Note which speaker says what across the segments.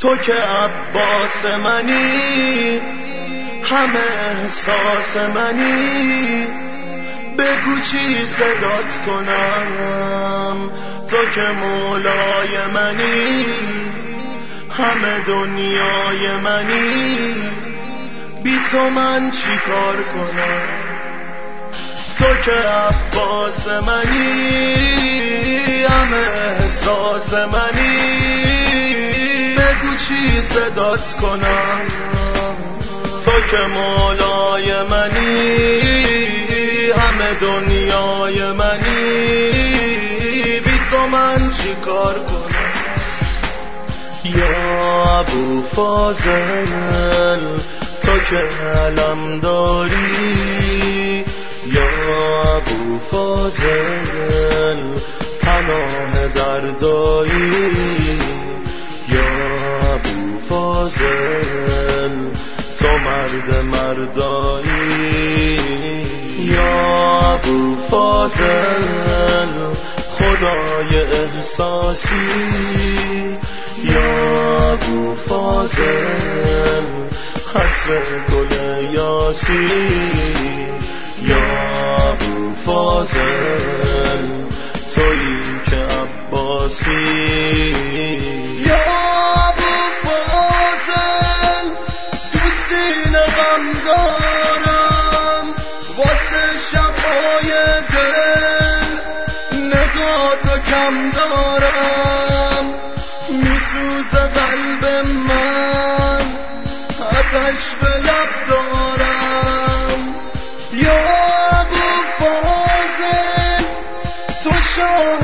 Speaker 1: تو که عباس منی، همه احساس منی، بگو چی صدات کنم. تو که مولای منی، همه دنیای منی، بی تو من چی کار کنم. تو که عباس منی، همه احساس منی، بگو چی صدات کنم. تو که مولای منی، همه دنیای منی، بی تو من چی کار کنم. یا ابو فاضل تو که علم داری، یا ابو فاضل پناه دردایی، یا ابو فاضل تو مرد مردایی، یا ابو فاضل خدای احساسی، یا ابو فاضل خطر گل یاسی، یا ابو فاضل تویی که عباسی. یا ابو فاضل تو سینه غم دارم، واسه شبای دل نگاتو کم دارم، میسوزه قلب من آتش به لب دارم. یا ابو فاضل تو شاه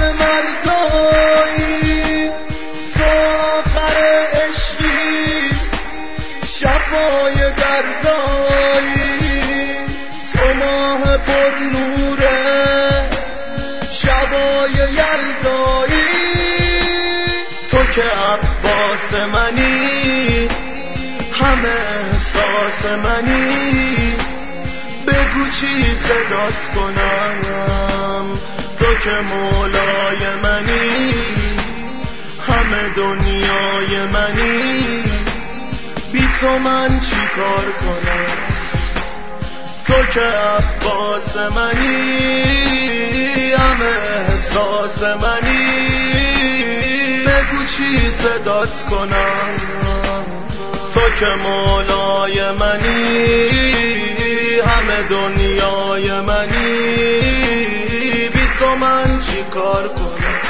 Speaker 1: مردایی، تو آخر عشقی شفای دردایی، تو ماه پر نوره شبای یلدایی. تو که عباس منی، همه احساس منی، بگو چی صدات کنم. تو که مولای منی، همه دنیای منی، بی تو من چی کار کنم. تو که عباس منی، همه احساس منی، بگو چی صدات کنم. تو که مولای منی، همه دنیای منی، بی تو من چی کار کنم.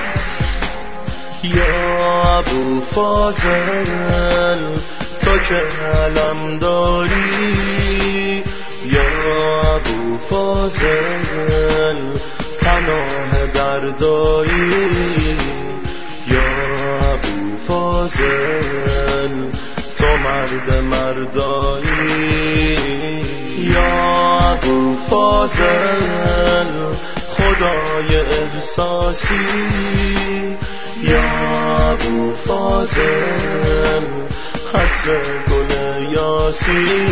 Speaker 1: یا ابو فاضل تو که علم داری، یا ابو فاضل پناه دردایی، یا ابو فاضل تو مرد مردایی، یا ابو فاضل خدای احساسی، یا ابو فاضل خطر گل یاسی،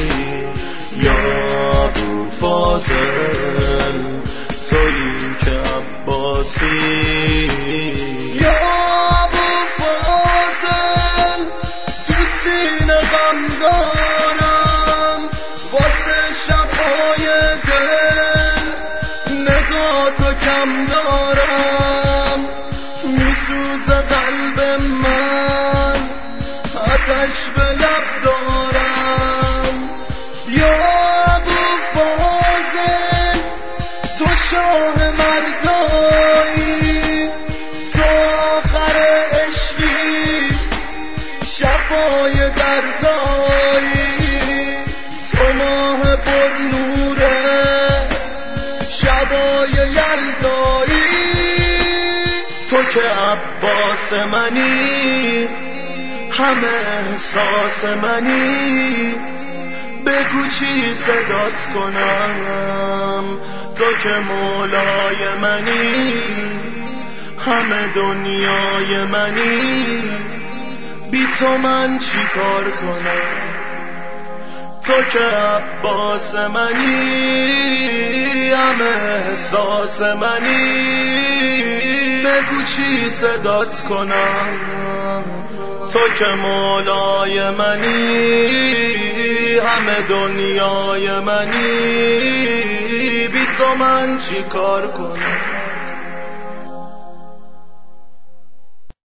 Speaker 1: یا ابو فاضل تویی که عباسی. یا ابو فاضل تو سینه غم دارم، واسه شبای دل نگاتو کم دارم، میسوزه قلب من آتش به لب دارم. یا ابو فاضل تو شاه مردایی، تو آخر عشقی شفای دردایی، تو ماه پر نوره شبای یلدایی. تو که عباس منی، همه احساس منی، بگو چی صدات کنم. تو که مولای منی، همه دنیای منی، بی تو من چی کار کنم. تو که عباس منی، همه احساس منی، بگو چی صدات کنم. تو که مولای منی، همه دنیای منی، بی تو من چی کار کنم؟